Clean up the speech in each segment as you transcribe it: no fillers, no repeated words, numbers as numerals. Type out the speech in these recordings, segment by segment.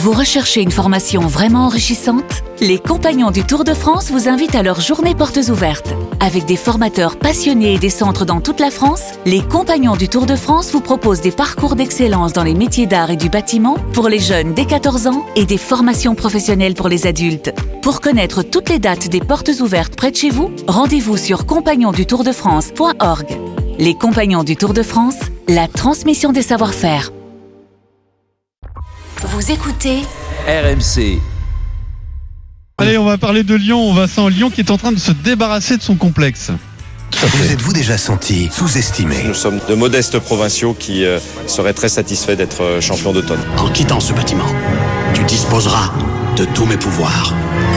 Vous recherchez une formation vraiment enrichissante ? Les Compagnons du Tour de France vous invitent à leur journée portes ouvertes. Avec des formateurs passionnés et des centres dans toute la France, les Compagnons du Tour de France vous proposent des parcours d'excellence dans les métiers d'art et du bâtiment pour les jeunes dès 14 ans et des formations professionnelles pour les adultes. Pour connaître toutes les dates des portes ouvertes près de chez vous, rendez-vous sur compagnonsdutourdefrance.org. Les Compagnons du Tour de France, la transmission des savoir-faire. Vous écoutez RMC. Allez, on va parler de Lyon. Vincent, Lyon qui est en train de se débarrasser de son complexe. Vous êtes-vous déjà senti sous-estimé ? Nous sommes de modestes provinciaux qui seraient très satisfaits d'être champions d'automne. En quittant ce bâtiment, tu disposeras de tous mes pouvoirs.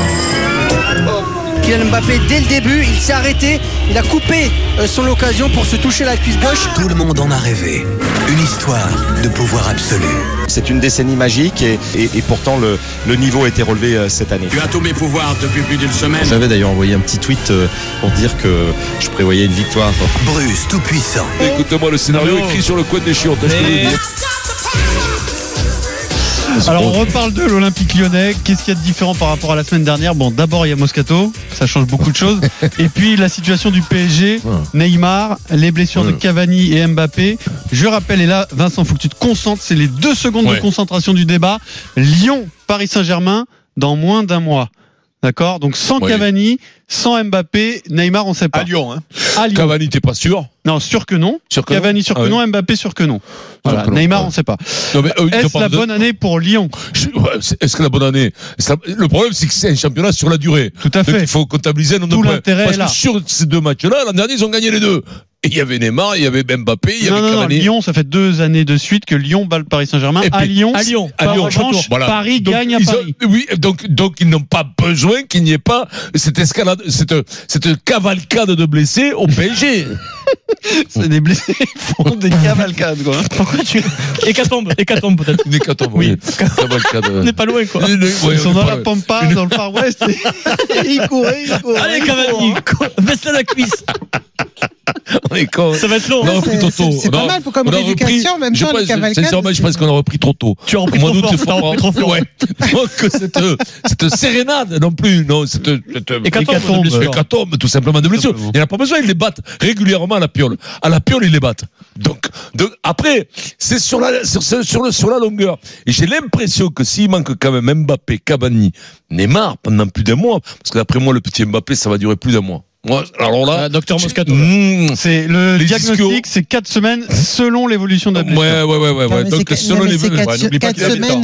Kylian Mbappé, dès le début, il s'est arrêté, il a coupé son occasion pour se toucher la cuisse gauche. Tout le monde en a rêvé. Une histoire de pouvoir absolu. C'est une décennie magique et pourtant le niveau a été relevé cette année. Tu as tous mes pouvoirs depuis plus d'une semaine. J'avais d'ailleurs envoyé un petit tweet pour dire que je prévoyais une victoire. Bruce tout-puissant. Écoute-moi, le scénario écrit sur le coin des chiottes. Alors on reparle de l'Olympique Lyonnais. Qu'est-ce qu'il y a de différent par rapport à la semaine dernière ? Bon, d'abord il y a Moscato, ça change beaucoup de choses. Et puis la situation du PSG, Neymar, les blessures de Cavani et Mbappé. Je rappelle, et là Vincent, faut que tu te concentres, c'est les 2 secondes de concentration du débat. Lyon, Paris Saint-Germain, dans moins d'un mois. D'accord ? Donc sans Cavani, sans Mbappé, Neymar on sait pas. À Lyon, hein. À Lyon. Cavani, t'es pas sûr ? Non, sûr que non. Cavani sûr que non, Mbappé sûr que non. Voilà. Que non. Neymar on sait pas. Non, mais, est-ce la bonne année pour Lyon ? Est-ce que la bonne année ? Le problème, c'est que c'est un championnat sur la durée. Tout à fait. Donc, il faut comptabiliser un nombre de points. L'intérêt Parce est là. que sur ces 2 matchs-là, l'an dernier, ils ont gagné les 2. Et il y avait Neymar, il y avait Mbappé, il y avait Cavani. Non, Lyon, ça fait 2 années de suite que Lyon bat le Paris Saint-Germain. À Lyon. En revanche, voilà. Paris donc, gagne à Paris. Oui, donc ils n'ont pas besoin qu'il n'y ait pas cette escalade, cette cavalcade de blessés au PSG. C'est des blessés, ils font des cavalcades, quoi. Pourquoi tu. Hécatombe peut-être. Une hécatombe, oui. Cavalcade. On n'est pas loin, quoi. Ils sont dans la Pampa, dans le Far West. Ils couraient. Allez, Cavani, baisse-la la cuisse. On est con. Ça va être long. On a repris trop tôt. C'est pas mal pour comme rééducation, même temps, les cavalcades. Sincèrement, je pense qu'on a repris trop tôt. Tu as repris trop fort. Ouais. Donc, cette sérénade non plus. Non, cette hécatombe, tout simplement de blessures. Il n'y en a pas besoin, ils les battent régulièrement à la piole. À la piole, ils les battent. Donc après, c'est sur la longueur. Et j'ai l'impression que s'il manque quand même Mbappé, Cavani, Neymar pendant plus d'un mois, parce que d'après moi, le petit Mbappé, ça va durer plus d'un mois. Moi, alors là, docteur Moscato. C'est le diagnostic, c'est 4 semaines selon l'évolution de la blessure. Ouais. Donc selon l'évolution, c'est 4 semaines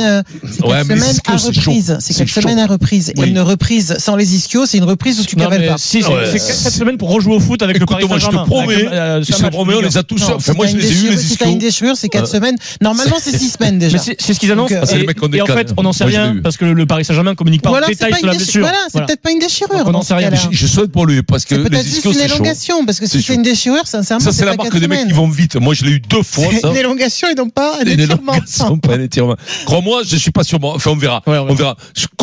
à reprise. C'est 4 semaines à reprise. Et une reprise sans les ischios, c'est une reprise où tu cavales pas. Si, c'est 4 semaines pour rejouer au foot avec le Paris Saint-Germain. Je te promets, on les a tous. Enfin, moi, je les ai eu les ischios. Si t'as une déchirure, c'est 4 semaines. Normalement, c'est 6 semaines déjà. C'est ce qu'ils annoncent. Et en fait, on n'en sait rien parce que le Paris Saint-Germain communique pas en détail sur la blessure. Voilà, c'est peut-être pas une déchirure. On n'en sait rien. Je souhaite pour lui parce que c'est peut-être juste une élongation, parce que si c'est une déchirure, sincèrement, ça c'est la marque des mecs qui vont vite. Moi, je l'ai eu 2 fois. C'est une élongation et non pas un étirement. Pas un étirement. Crois-moi, je suis pas sûr. Enfin, on verra. On verra.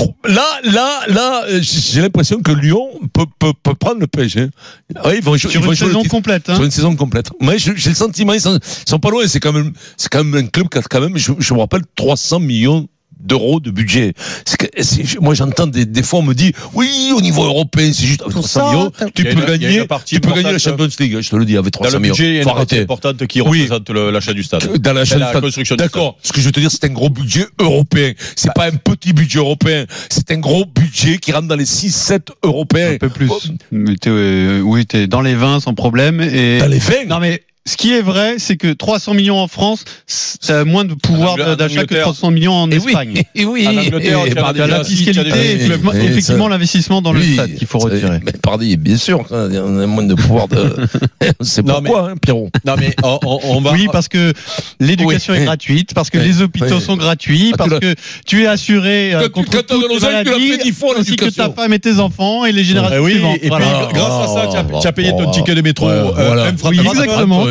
Là, j'ai l'impression que Lyon peut prendre le PSG. Ouais, ils vont jouer sur une saison complète. Sur une saison complète. Moi, j'ai le sentiment, ils sont pas loin. C'est quand même un club qui a quand même, je me rappelle, 300 millions d'euros de budget. Moi, j'entends des fois, on me dit, oui, au niveau européen, c'est juste avec 300 millions, tu peux gagner la Champions League. Je te le dis, avec 300 millions. Dans le budget, il y a une partie importante qui représente l'achat du stade. Dans l'achat du stade. Construction D'accord. Ce que je veux te dire, c'est un gros budget européen. C'est pas un petit budget européen. C'est un gros budget qui rentre dans les 6-7 européens. Un peu plus. Mais t'es dans les 20 sans problème. Dans les 20? Non, mais ce qui est vrai, c'est que 300 millions en France, ça a moins de pouvoir d'achat que 300 millions en Espagne. Et oui. En Angleterre, il y a la fiscalité, effectivement l'investissement dans le stade qu'il faut retirer. Mais pardon, bien sûr, il y a moins de pouvoir de. C'est pourquoi, Pierrot. Non mais on va. Oui, parce que l'éducation est gratuite, parce que les hôpitaux sont gratuits, parce que tu es assuré contre toute maladie, ainsi que ta femme et tes enfants et les générations suivantes. Et puis grâce à ça, tu as payé ton ticket de métro. Oui, exactement.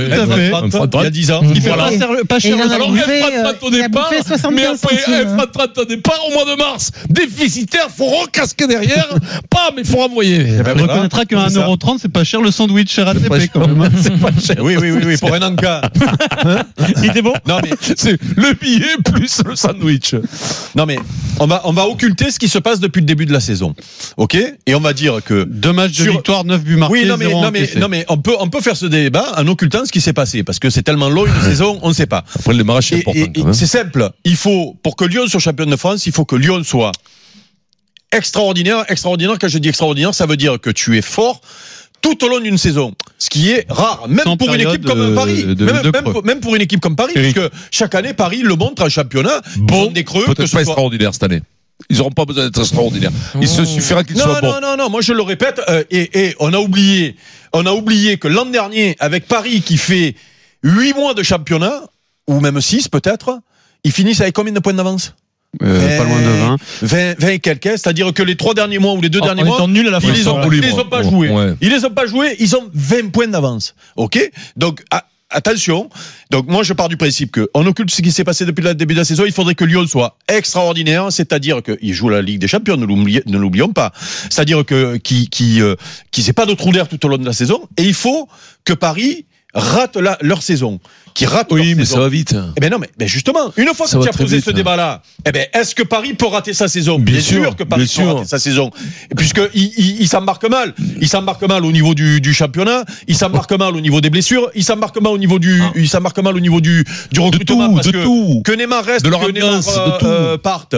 oui. Tout à fait. Il y a 10 ans. Il fait pas cher le Alors, sandwich. F30 au départ, mais après F30 au départ, au mois de mars, déficitaire, faut recasquer derrière, pas, mais faut renvoyer. On reconnaîtra qu'à 1,30€, c'est pas cher le sandwich chez RATP quand même. C'est pas cher. Oui, pour un encas. Il était bon? Non, mais c'est le billet plus le sandwich. Non, mais on va occulter ce qui se passe depuis le début de la saison. OK? Et on va dire que 2 matchs de victoire, 9 buts marqués. Oui, non, mais on peut faire ce débat en occultant ce qui s'est passé parce que c'est tellement long une saison, on ne sait pas. Après le démarrage, c'est important. C'est simple. Pour que Lyon soit champion de France, il faut que Lyon soit extraordinaire. Extraordinaire, quand je dis extraordinaire, ça veut dire que tu es fort tout au long d'une saison, ce qui est rare, même pour une équipe comme Paris, même pour une équipe comme Paris, parce que chaque année Paris le montre en championnat. Bon, des creux, peut-être pas extraordinaire cette année. Ils n'auront pas besoin d'être extraordinaires. Il se suffira qu'ils soient bons. Non. Moi je le répète, et on a oublié que l'an dernier, avec Paris qui fait 8 mois de championnat, ou même 6 peut-être, ils finissent avec combien de points d'avance? Pas loin de 20 et quelques, c'est-à-dire que les 3 derniers mois ou les 2 derniers mois, nul à la fin, ils les ont pas joués. Ouais. Ils les ont pas joués, ils ont 20 points d'avance. OK? Donc attention. Donc moi je pars du principe que on occulte ce qui s'est passé depuis le début de la saison, il faudrait que Lyon soit extraordinaire, c'est-à-dire qu'il joue la Ligue des Champions, ne l'oublions pas. C'est-à-dire que qu'ils aient pas de trou d'air tout au long de la saison, et il faut que Paris rate leur saison. Mais ça va vite. Eh ben non, mais justement, une fois que tu as posé ce débat-là, est-ce que Paris peut rater sa saison? Bien sûr que Paris peut rater sa saison, puisqu'il s'embarque mal. Il s'embarque mal au niveau du championnat, il s'embarque mal au niveau des blessures, il s'embarque mal au niveau du recrutement, que Neymar reste, que Neymar parte,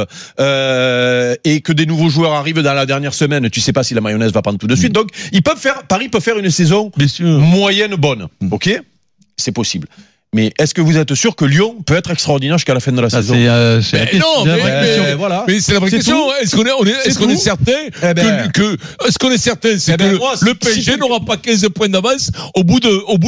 et que des nouveaux joueurs arrivent dans la dernière semaine. Tu sais pas si la mayonnaise va prendre tout de suite. Donc, Paris peut faire une saison moyenne bonne. OK? C'est possible. Mais est-ce que vous êtes sûr que Lyon peut être extraordinaire jusqu'à la fin de la saison? Mais c'est la vraie question. Est-ce qu'on est certain que le PSG n'aura pas 15 points d'avance au bout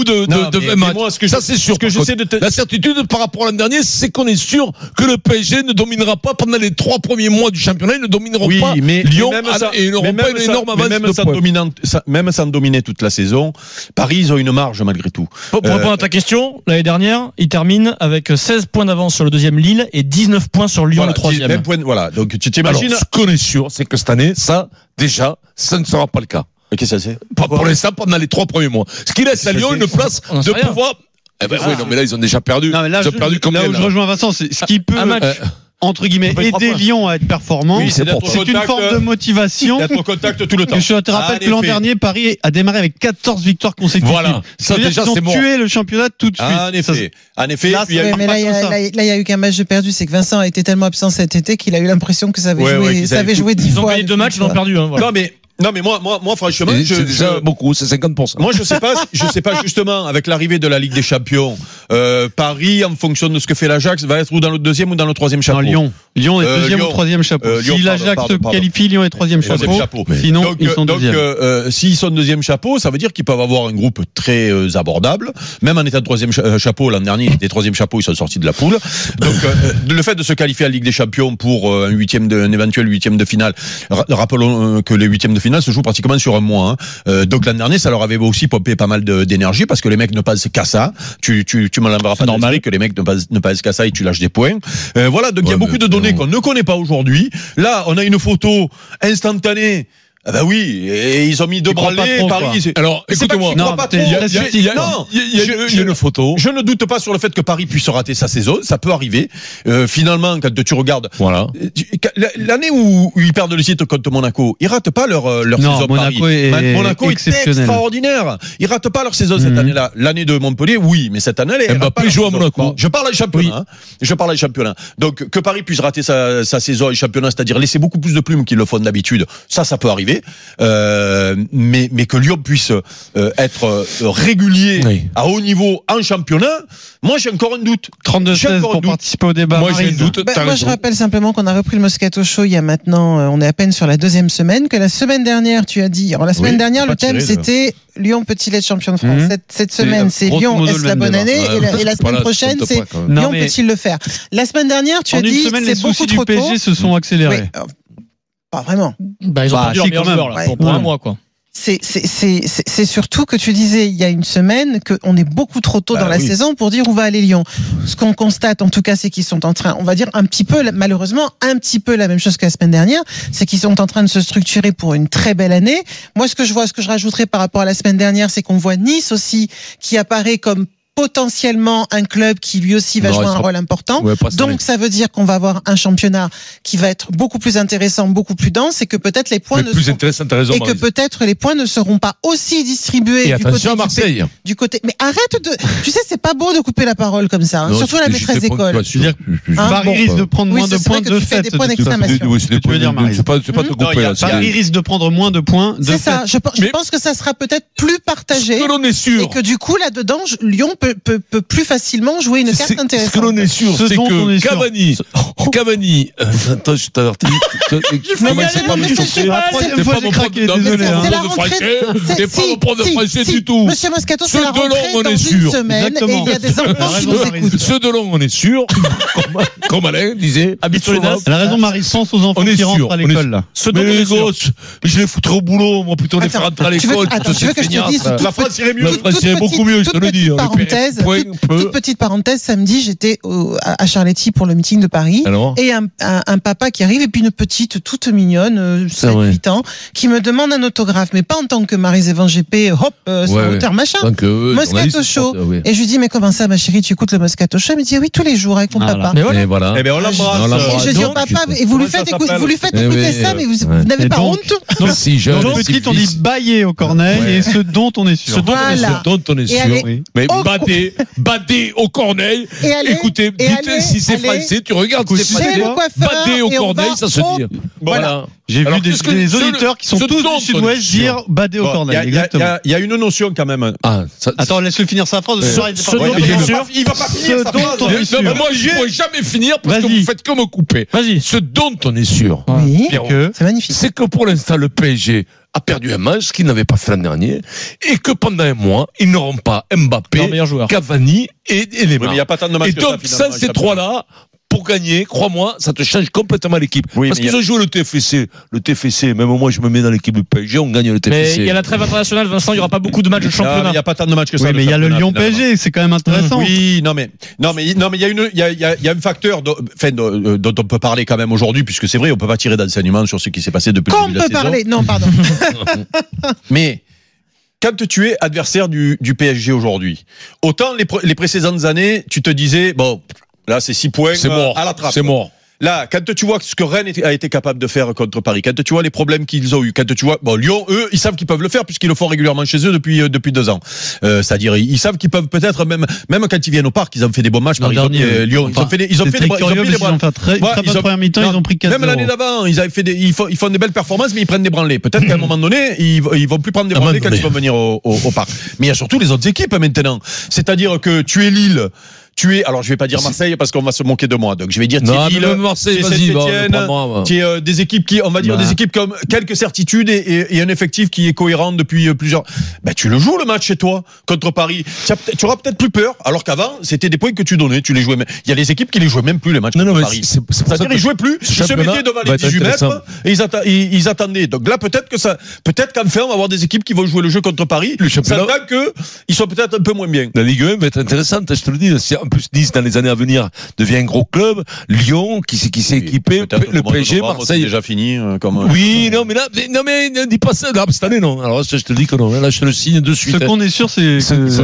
de 20 matchs? Ça, c'est sûr. La certitude par rapport à l'an dernier, c'est qu'on est sûr que le PSG ne dominera pas pendant les 3 premiers mois du championnat. Ils ne domineront pas Lyon et ils n'auront pas une énorme avance de points. Même sans dominer toute la saison, Paris, ils ont une marge malgré tout. Pour répondre à ta question, l'année dernière, il termine avec 16 points d'avance sur le deuxième Lille et 19 points sur Lyon, le troisième. Voilà, donc tu t'imagines. Alors, ce qu'on est sûr, c'est que cette année, ça ne sera pas le cas. Qu'est-ce que ça c'est? Pour l'instant, pendant les 3 premiers mois. Ce qui laisse à Lyon une place de pouvoir. Mais là, ils ont déjà perdu. Non, mais là, ils ont perdu combien? Là où je rejoins Vincent, c'est ce qui peut. Entre guillemets, aider Lyon à être performant. Oui, c'est une forme de motivation. D'être au contact tout le temps. Je te rappelle que l'an dernier, Paris a démarré avec 14 victoires consécutives. Voilà. Ça, déjà, ils ont tué le championnat tout de suite. En effet. Là, il y a eu qu'un match de perdu. C'est que Vincent a été tellement absent cet été qu'il a eu l'impression que ça avait joué 10 fois. Ils ont gagné 2 matchs, ils ont perdu. Non mais moi franchement, c'est déjà beaucoup, c'est 50%. Moi je sais pas justement avec l'arrivée de la Ligue des Champions, Paris en fonction de ce que fait l'Ajax va être ou dans le deuxième ou dans le troisième chapeau. Non, Lyon est deuxième ou troisième chapeau. Si l'Ajax se qualifie, Lyon est troisième chapeau. Sinon ils sont deuxième. Donc s'ils sont deuxième chapeau, ça veut dire qu'ils peuvent avoir un groupe très abordable. Même en état de troisième chapeau, l'an dernier ils étaient troisième chapeau, ils sont sortis de la poule. Donc le fait de se qualifier à la Ligue des Champions pour un éventuel huitième de finale, rappelons que les huitièmes de finale se joue pratiquement sur un mois. Donc l'an dernier, ça leur avait aussi pompé pas mal d'énergie parce que les mecs ne pensent qu'à ça. Tu me l'enverras pas normal que les mecs ne pensent qu'à ça et tu lâches des points. Voilà, donc il y a beaucoup de données qu'on ne connaît pas aujourd'hui. Là, on a une photo instantanée. Ah bah oui, et ils ont mis 2 branlés, Paris. Alors, écoute-moi. Il y a une photo. Je ne doute pas sur le fait que Paris puisse rater sa saison. Ça peut arriver. Finalement, quand tu regardes. Voilà. L'année où ils perdent le titre contre Monaco, ils ratent pas leur saison. Monaco est extraordinaire. Ils ratent pas leur saison cette année-là. L'année de Montpellier, oui, mais cette année, elle va plus jouer à Monaco. Je parle du championnat. Donc, que Paris puisse rater sa saison et championnat, c'est-à-dire laisser beaucoup plus de plumes qu'ils le font d'habitude, ça peut arriver. Mais que Lyon puisse être régulier à haut niveau en championnat, moi j'ai encore un doute. 32-16 pour participer au débat. Moi j'ai un doute. Moi je rappelle simplement qu'on a repris le Moscato Show il y a maintenant, on est à peine sur la 2e semaine, que la semaine dernière tu as dit, alors la semaine dernière le thème c'était Lyon peut-il être champion de France. Cette semaine c'est Lyon est-ce la bonne année et la semaine prochaine c'est Lyon peut-il le faire. La semaine dernière tu as dit c'est beaucoup trop tôt. Les soucis du PSG se sont accélérés. Pas vraiment. Ils ont perdu leur meilleur joueur là, pour un mois quoi. c'est surtout que tu disais il y a une semaine qu'on est beaucoup trop tôt dans la saison pour dire où va aller Lyon. Ce qu'on constate en tout cas, c'est qu'ils sont en train, on va dire un petit peu, malheureusement, un petit peu la même chose que la semaine dernière, c'est qu'ils sont en train de se structurer pour une très belle année. Moi, ce que je rajouterais par rapport à la semaine dernière, c'est qu'on voit Nice aussi qui apparaît comme potentiellement un club qui lui aussi va jouer un rôle important. Donc ça veut dire qu'on va avoir un championnat qui va être beaucoup plus intéressant, beaucoup plus dense, et que peut-être les points peut-être les points ne seront pas aussi distribués du côté à Marseille. Du côté. Mais arrête de. Tu sais, c'est pas beau de couper la parole comme ça, surtout la maîtresse d'école. Paris risque de prendre moins de points de fait. Des points d'exclamation. Paris risque de prendre moins de points. C'est ça. Je pense que ça sera peut-être plus partagé. Ce que l'on est sûr. Et que du coup là-dedans, Lyon peut plus facilement jouer une carte intéressante. Ce que l'on est sûr, c'est que Cavani, attends, je t'avertis. C'est pas me chauffer. La troisième fois, j'ai craqué, désolé. C'est pas mon prof de français du tout. Monsieur Moscato, c'est la rentrée dans une semaine et il y a des enfants qui nous écoutent. Ceux de Long, on est sûr. Comme Alain disait. Elle a raison, Marie, pense aux enfants qui rentrent à l'école, là. Mais les gosses, je les foutrais au boulot, moi, plutôt les faire rentrer à l'école. Tu veux que je te dise, la France irait mieux. La France irait beaucoup mieux, je te le dis. Toute petite parenthèse, samedi, j'étais à Charletti pour le meeting de Paris. Et un papa qui arrive, et puis une petite toute mignonne, 7-8 ans, qui me demande un autographe, mais pas en tant que Marie-Zévan GP, son auteur machin, Moscato Show. Et je lui dis, mais comment ça, ma chérie, tu écoutes le Moscato Show? Elle me dit, oui, tous les jours avec mon papa. Et voilà. Eh bien, on l'embrasse. Et je dis au papa, et vous lui faites écouter ça, mais vous n'avez pas honte? Donc, petite, on dit bailler au Corneille, et ce dont on est sûr. Ce dont on est sûr. Mais badé au Corneille. Écoutez, dites si c'est français, tu regardes si c'est français. Badé au Corneille, ça se dit. Voilà. J'ai vu des auditeurs qui sont tous du Sud-Ouest dire badé au Corneille. Exactement. Il y a une notion quand même. Attends, laisse-le finir sa phrase. Il va pas finir sa phrase. Moi, je ne pourrais jamais finir parce que vous faites que me couper. Vas-y. Ce dont on est sûr, c'est magnifique. C'est que pour l'instant, le PSG a perdu un match qu'il n'avait pas fait l'an dernier et que pendant un mois, ils n'auront pas Mbappé, Cavani et Neymar. Il n'y a pas tant de matchs. Et donc, sans ces trois-là, pour gagner, crois-moi, ça te change complètement l'équipe. Parce qu'ils ont joué le TFC. Le TFC, même moi, je me mets dans l'équipe du PSG, on gagne le TFC. Mais il y a la trêve internationale, Vincent, il n'y aura pas beaucoup de matchs de championnat. Il n'y a pas tant de matchs que ça. Oui, mais il y a le Lyon-PSG, c'est quand même intéressant. Oui, non, mais il y a un facteur dont on peut parler quand même aujourd'hui, puisque c'est vrai, on peut pas tirer d'enseignement sur ce qui s'est passé depuis le début de la saison. Qu'on peut parler, non, pardon. Mais quand tu es adversaire du PSG aujourd'hui, autant les précédentes années, tu te disais, bon, là c'est 6 points à la trappe. C'est mort. Là, quand tu vois ce que Rennes a été capable de faire contre Paris, quand tu vois les problèmes qu'ils ont eu, quand tu vois, bon, Lyon, eux, ils savent qu'ils peuvent le faire puisqu'ils le font régulièrement chez eux depuis 2 ans. C'est-à-dire, ils savent qu'ils peuvent peut-être même quand ils viennent au parc, ils ont fait des bons matchs. Par exemple, Lyon, ils ont fait des très bonne première mi-temps, ils ont pris 4-0. Même l'année d'avant, ils font des belles performances, mais ils prennent des branlées. Peut-être qu'à un moment donné, ils vont plus prendre des branlées quand ils vont venir au parc. Mais il y a surtout les autres équipes maintenant. C'est-à-dire que tu es Lille. Alors je vais pas dire Marseille parce qu'on va se moquer de moi, donc je vais dire Lille, Marseille, vas-y, des équipes qui, on va dire des équipes comme quelques certitudes et un effectif qui est cohérent depuis plusieurs. Tu le joues le match chez toi contre Paris, tu auras peut-être plus peur, alors qu'avant c'était des points que tu donnais, tu les jouais. Il y a des équipes qui les jouaient même plus les matchs contre Paris. C'est-à-dire ils jouaient plus, ils se mettaient devant les 18 mètres et ils attendaient. Donc là peut-être qu'enfin on va avoir des équipes qui vont jouer le jeu contre Paris, sachant que ils sont peut-être un peu moins bien. La Ligue 1 va être intéressante, je te le dis. En plus, Nice, dans les années à venir, devient un gros club. Lyon, qui s'est équipé. Le PSG, Marseille. C'est déjà fini. Oui, non, mais ne dis pas ça. Là, cette année, non. Alors, je te le dis que non. Là, je te le signe de suite. Ce qu'on est sûr, c'est.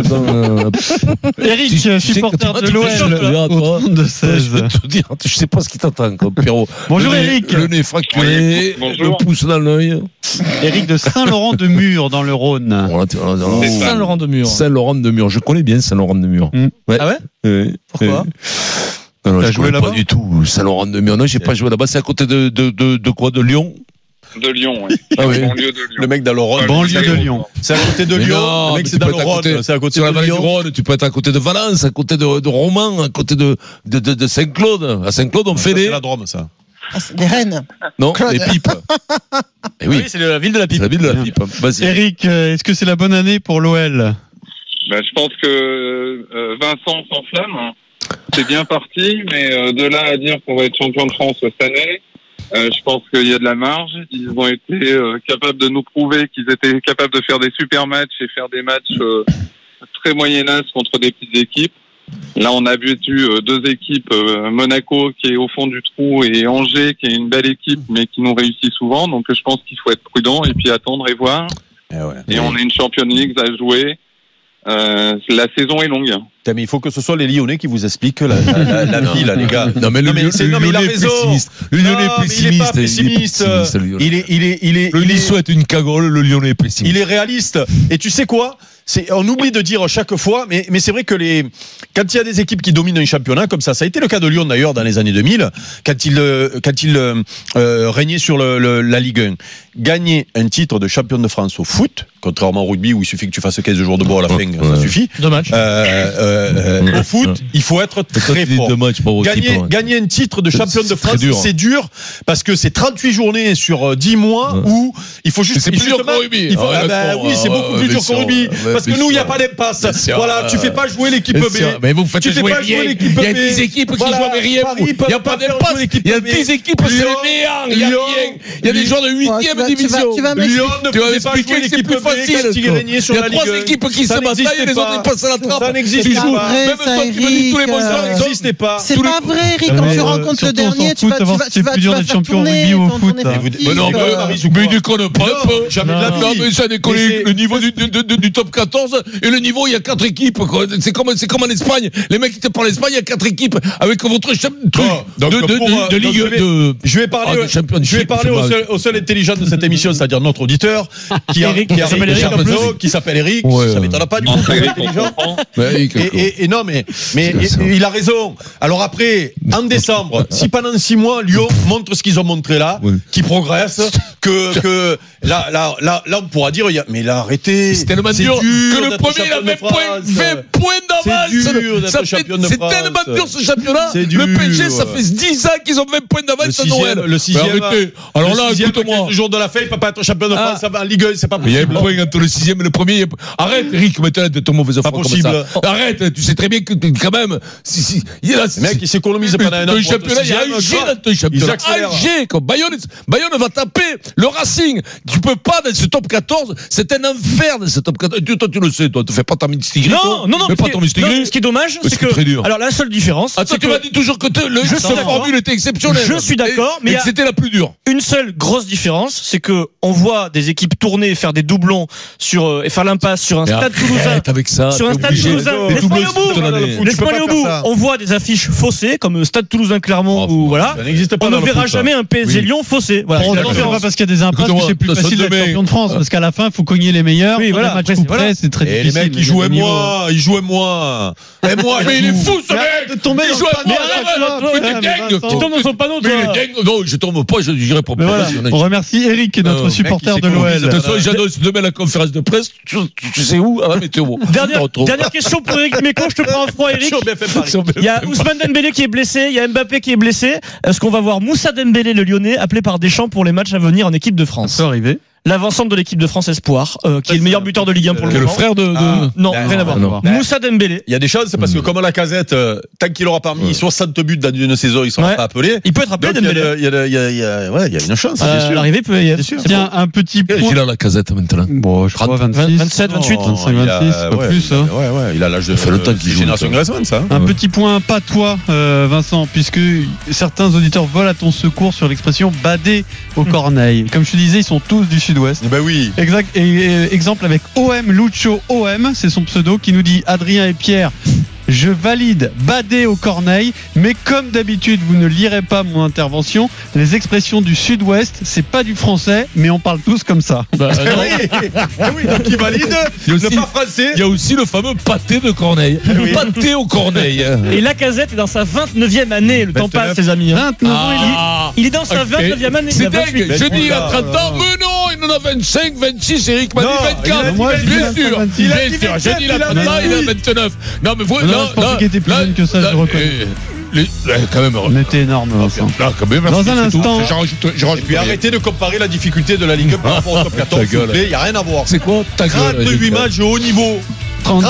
Eric, supporter de l'OL. De 16. Je sais pas ce qui t'attend, comme Pierrot. Bonjour, Eric. Le nez fracturé. Le pouce dans l'œil. Eric de Saint-Laurent-de-Mur, dans le Rhône. Saint-Laurent-de-Mur. Saint-Laurent-de-Mur. Je connais bien Saint-Laurent-de-Mur. Ah ouais? Pourquoi? Non, je joué là-bas? Pas du tout. Saint-Laurent-de-Mur. Non, j'ai pas joué là-bas. C'est à côté de quoi? De Lyon? De Lyon, oui. Oui. Banlieue de Lyon. Le mec dans le Rhône. Banlieue de Lyon. C'est à côté de Lyon. Non, le mec, c'est dans le Rhône. C'est à côté de la vallée du Rhône. Tu peux être à côté de Valence, à côté de Romans, à côté de Saint-Claude. À Saint-Claude, on fait C'est la Drôme, ça. C'est des Rennes. Non, les pipes. Et oui, c'est la ville de la pipe. C'est la ville de la pipe. Vas-y. Eric, est-ce que c'est la bonne année pour l'OL? Je pense que Vincent s'enflamme. C'est bien parti, mais de là à dire qu'on va être champion de France cette année, Je pense qu'il y a de la marge. Ils ont été capables de nous prouver qu'ils étaient capables de faire des super matchs et faire des matchs très moyennas contre des petites équipes. Là, on a battu deux équipes, Monaco qui est au fond du trou et Angers qui est une belle équipe mais qui nous réussit souvent. Donc je pense qu'il faut être prudent et puis attendre et voir. Et on a une Champions League à jouer. La saison est longue. Mais il faut que ce soit les Lyonnais qui vous expliquent la vie, là, les gars. Non, mais il a raison. Le Lyonnais est pessimiste. Le Niçois est une cagole, le Lyonnais est pessimiste. Il est réaliste. Et tu sais quoi? On oublie de dire chaque fois, mais c'est vrai que quand il y a des équipes qui dominent un championnat comme ça a été le cas de Lyon d'ailleurs dans les années 2000, quand il régnait sur la Ligue 1, gagner un titre de champion de France au foot, contrairement au rugby où il suffit que tu fasses 15 jours de bois à la fin, ça suffit. 2 matchs. Au foot, il faut être très fort. Gagner un titre de champion de France, c'est dur parce que c'est 38 journées sur 10 mois où il faut juste. C'est plus dur qu'au rugby. Oui, c'est beaucoup plus dur qu'au rugby. Parce que nous, il n'y a pas d'impasse. Voilà, tu fais pas jouer l'équipe B. Mais vous faites jouer rien. Il y a 10 équipes qui jouent avec rien. Il n'y a pas d'impasse. Il y a 10 équipes, c'est le néant. Il y a rien. Il y a des joueurs de 8e division. Lyon ne peut pas jouer l'équipe B quand il régnait sur la Ligue 1. Il y a 3 équipes qui se bataillent et les autres ils passent à la trappe. Ça n'existe pas. Même toi qui me dis tous les bons joueurs, ça n'existait pas. C'est pas vrai, Eric. Quand tu rencontres le dernier, tu vas c'est plus dur d'être champion au rugby ou au foot. Mais non, mais il déconne pas un peu. Jamais de la vie. Mais ça déconne. Le niveau du top 14 et le niveau, il y a 4 équipes. C'est comme en Espagne. Les mecs qui te parlent d'Espagne, il y a 4 équipes avec votre truc de Ligue 2. Je vais parler au seul intelligent de cette émission, c'est-à-dire notre auditeur, qui s'appelle Eric. Ça m'étonne pas du tout. Et non, mais il a raison. Alors après, en décembre, si pendant 6 mois, Lyon montre ce qu'ils ont montré là, qui progresse, que là, on pourra dire, mais il a arrêté. C'est tellement dur que le premier, il a 20 points d'avance. C'est tellement dur ce championnat. Le PSG, ça fait 10 ans qu'ils ont 20 points d'avance à Noël. Le 6e. Alors là, écoute-moi. Le jour de la fête, il peut pas être champion de France en Ligue 1, c'est pas possible. Il y a un point entre le 6e et le premier. Arrête, Eric, maintenant de ton mauvais pas possible. Arrête, tu sais très bien que quand même. Le mec, il s'économise pendant un an. Ton championnat, il y a Angers dans ton championnat. Angers, comme Bayonne va taper le Racing. Tu peux pas dans ce top 14. C'est un enfer dans ce top 14. Toi, tu le sais, toi, tu fais pas ta Mystigri. Non. Ce qui est dommage, c'est que. Alors, la seule différence. Toi, tu m'as dit toujours que la formule était exceptionnelle. Je suis d'accord, mais c'était la plus dure. Une seule grosse différence, c'est que on voit des équipes tourner, faire des doublons et faire l'impasse sur un stade toulousain. Avec ça, sur un stade toulousain. Laisse-moi aller au bout. On voit des affiches faussées, comme Stade Toulousain Clermont, ou voilà. On ne verra jamais un PSG Lyon faussé. Voilà. C'est pas parce qu'il y a des impasses que c'est plus facile d'être champion de France, parce qu'à la fin, il faut cogner les meilleurs. Oui, voilà. C'est très difficile. Les mecs, ils jouaient moins. Mais il est fou, ce mec. De tomber dans tu tombes dans son panneau, toi. Non, je tombe pas, je dirais pas. On remercie Eric, notre supporter de l'OL. De toute façon, j'annonce demain la conférence de presse. Tu sais où? À la météo. Dernière question pour Eric Dimeco, je te prends en froid, Eric. Il y a Ousmane Dembélé qui est blessé, il y a Mbappé qui est blessé. Est-ce qu'on va voir Moussa Dembélé, le Lyonnais, appelé par Deschamps pour les matchs à venir en équipe de France? Ça peut arriver. L'avancement de l'équipe de France Espoir, qui est le meilleur buteur de Ligue 1 pour le moment. Le frère de... Non, rien à voir. Moussa Dembélé. Il y a des chances, c'est parce que comme Lacazette, tant qu'il aura parmi 60 buts dans une saison, il sera pas appelé. Il peut être appelé, Dembélé. Il y a une chance. L'arrivée peut y être. Tiens, un petit point. Il a Lacazette maintenant. Bon, je crois 26. 27, 28. 25, 26, pas plus. Ouais, il a l'âge de Génération Griezmann, ça. Un petit point patois, Vincent, puisque certains auditeurs volent à ton secours sur l'expression bader au Corneille. Comme je te disais, ils sont tous du Sud-Ouest. Ben oui. Exact. Et exemple avec OM Lucho OM, c'est son pseudo, qui nous dit Adrien et Pierre. Je valide bader au Corneille, mais comme d'habitude, vous ne lirez pas mon intervention. Les expressions du Sud-Ouest, c'est pas du français, mais on parle tous comme ça. Oui, donc il valide. Le pas français. Il y a aussi le fameux pâté de Corneille. Pâté au Corneille. Et Lacazette est dans sa 29e année. Le temps passe, ses amis. 29 ans. Il est dans sa 29e année. C'est dingue. Je dis il a 30 ans, mais non, il en a 25, 26. Eric m'a dit 24. Bien sûr. J'ai dit il a 30 ans, il a 29. Non, mais vous. Je pensais qu'il était plus jeune que ça, je reconnais. Quand même. On était énorme, Vincent. Dans un instant. Et puis arrêtez de comparer la difficulté de la Ligue 1 par rapport au top 14. Il n'y a rien à voir. C'est quoi ta gueule? 38 matchs au haut niveau.